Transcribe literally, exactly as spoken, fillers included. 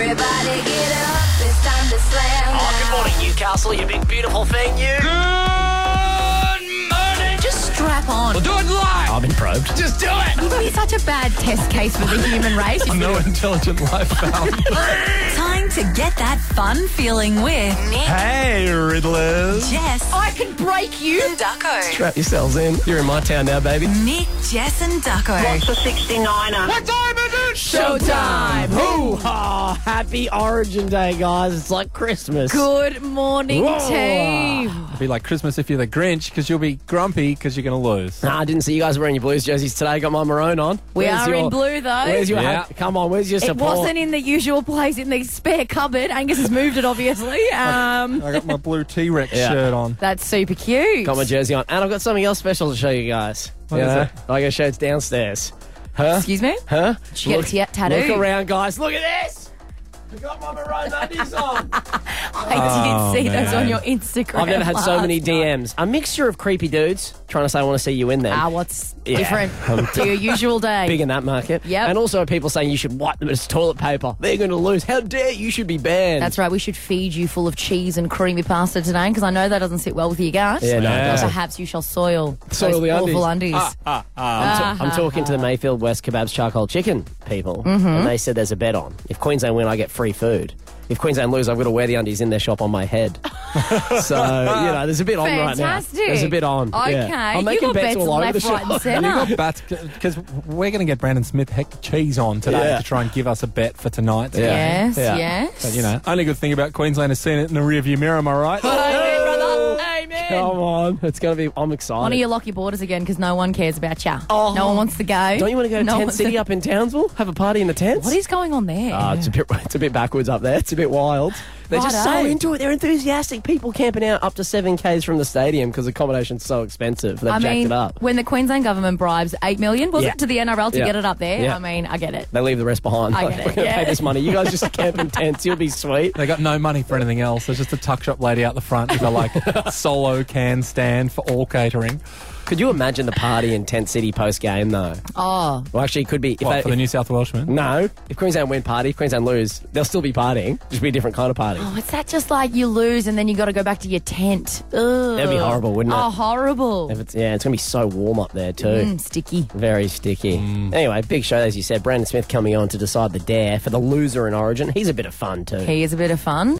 Everybody get up, it's time to slam. Oh, good morning, Newcastle, you big beautiful thing, you. Good morning. Just strap on. We'll do it live. I've been probed. Just do it. You'd be such a bad test case for the human race. I'm no intelligent life found. Time to get that fun feeling with Nick, Hey, Riddlers. Jess, I can break you. and Ducko. Strap yourselves in. You're in my town now, baby. Nick, Jess, and Ducko. What's a sixty-niner? What time is it? Showtime! Hoo-ha! Happy Origin Day, guys. It's like Christmas. Good morning, Whoa. team. It'll be like Christmas if you're the Grinch, because you'll be grumpy because you're going to lose. Nah, I didn't see you guys wearing your Blues jerseys today. Got my maroon on. We Where's are your- in blue, though. Where's your Yeah. hat? Come on, where's your It support? wasn't in the usual place in the spare cupboard. Angus has moved it, obviously. Um, I got my blue T-Rex Yeah. shirt on. that's super cute. Got my jersey on. And I've got something else special to show you guys. What You is know? it? I gotta show it's downstairs. Huh? Excuse me? Huh? Did you get a ta- tattoo? Look around, guys. Look at this! I got my maroon undies on. I Oh, did see those man. on your Instagram. I've never had so last many night. D Ms. A mixture of creepy dudes trying to say I want to see you in them. Ah, what's Yeah. different to your usual day? Big in that market. Yep. And also people saying you should wipe them as toilet paper. They're going to lose. How dare you should be banned. That's right. We should feed you full of cheese and creamy pasta today because I know that doesn't sit well with your gut. Yeah, no, it Yeah. doesn't. Perhaps you shall soil, Soil those the awful undies. undies. Ah, ah. I'm, t- I'm talking to the Mayfield West Kebabs Charcoal Chicken people, Mm-hmm. and they said there's a bet on. If Queensland win, I get free food. If Queensland lose, I've got to wear the undies in their shop on my head. So, you know, there's a bit on right now. Fantastic. There's a bit on. Okay. Yeah. I'm You making got bets bets all over left, the right, and shop. centre. You got bats because we're going to get Brandon Smith heck cheese on today Yeah. to try and give us a bet for tonight. Yeah. Yes, Yeah. yes. But, you know, only good thing about Queensland is seeing it in the rearview mirror. Am I right? Amen, brother. Amen. Come on. It's going to be, I'm excited. Why don't you lock your borders again because no one cares about you. Oh. No one wants to go. Don't you want to go to No Tent one's- City up in Townsville? Have a party in the tents? What is going on there? Uh, it's, a bit, it's a bit backwards up there. It's a bit wild. They're just so Righto. into it. They're enthusiastic. People camping out up to seven kays from the stadium because accommodation's so expensive. They've I jacked mean, it up. when the Queensland government bribes eight million, was Yeah. it, to the N R L to Yeah. get it up there? Yeah. I mean, I get it. They leave the rest behind. I Like, get it, we're going to yeah. pay this money. You guys just camp in tents. You'll be sweet. They got no money for anything else. There's just a tuck shop lady out the front with a like solo can stand for all catering. Could you imagine the party in Tent City post game though? Oh, Well, actually, it could be. If What, they, for the if- New South Welshmen? no, if Queensland win party, if Queensland lose, they'll still be partying. Just be a different kind of party. oh, is that just like you lose and then you got to go back to your tent? Ugh. That'd be horrible, wouldn't it? Oh, horrible. If it's, yeah, it's going to be so warm up there too. Mm, sticky. Very sticky. Anyway, big show, as you said. Brandon Smith coming on to decide the dare for the loser in Origin. He's a bit of fun too. He is a bit of fun.